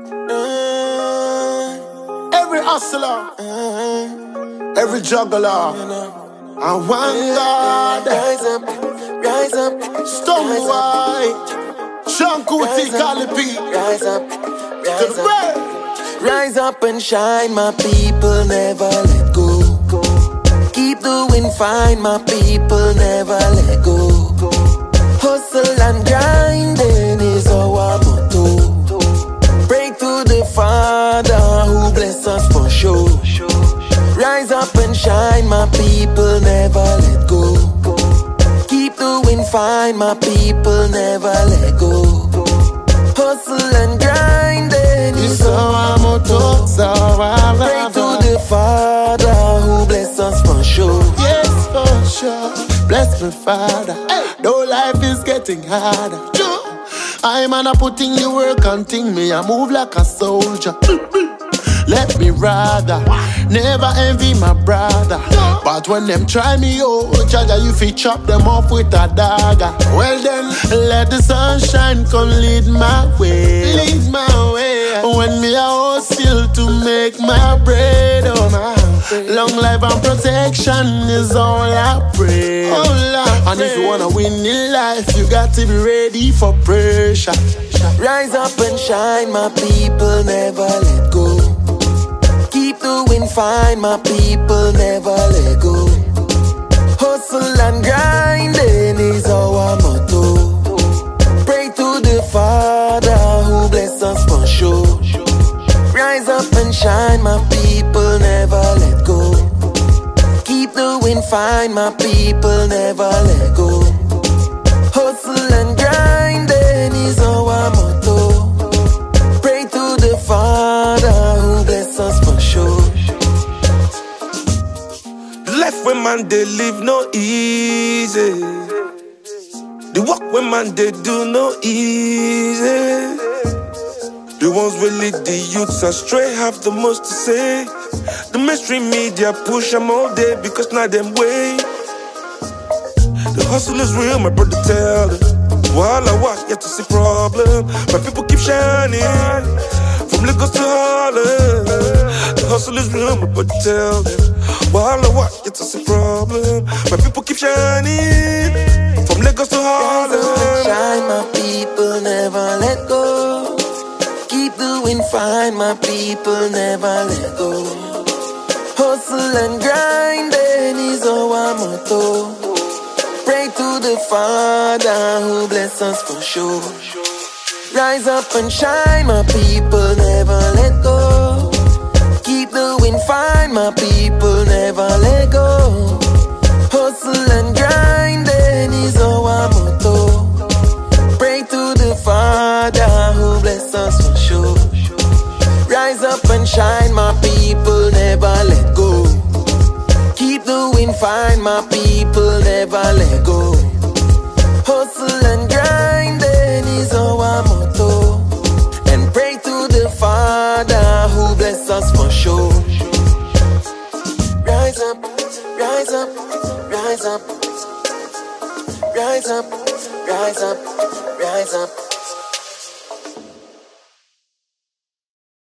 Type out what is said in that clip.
Every hustler, every juggler, and one God. Rise up, Stone White, Sean Kuti, Kali P. rise up, To the bread. rise up and shine, my people, never let go. Keep doing fine, my people, never let go. Hustle and grinding is our motto. Pray to the Father who bless us for sure. Rise up and shine, my people, never let go. Keep doing fine, my people, never let go. Hustle and grinding is our motto. Pray to the Father who bless us for sure. Yes, for sure. Bless me, Father. Though life is getting harder, I'm an putting the work and thing me. I move like a soldier. Let me rather never envy my brother. But when them try me, oh, Jaja, you fit chop them off with a dagger. Well then, let the sunshine come lead my way. Lead my way. When me a hustle to make my bread, oh my. Long life and protection is all I pray. And if you wanna win in life, you got to be ready for pressure. Rise up and shine, my people, never let go. Keep doing fine, my people, never let go. Hustle and grinding is our motto. Pray to the Father who bless us for sure. Rise up and shine, my people, never let go. Keep doing fine, my people, never let go. Hustle and grinding is our motto. Pray to the Father who bless us for sure. The life when man they live no easy. The work when man they do no easy. The ones will lead the youths astray have the most to say. The mainstream media push them all day because now them way. The hustle is real, my brother tell them. While I walk, yet to see problem. My people keep shining from Lagos to Harlem. The hustle is real, my brother tell them. While I walk, yet to see problem. My people keep shining from Lagos to Harlem. Shine, my people, never let go. Keep doing fine, my people, never let go. Hustle and grinding is our motto. Pray to the Father who bless us for sure. Rise up and shine, my people, never let go. Keep doing fine, my people, never let go. Hustle and grinding is our motto. Pray to the Father who bless us for sure. Rise up and shine, my people, never let go. Keep doing fine, my people, never let go. Hustle and grinding is our motto. And pray to the Father who bless us for sure. Rise up, rise up, rise up. Rise up, rise up, rise up.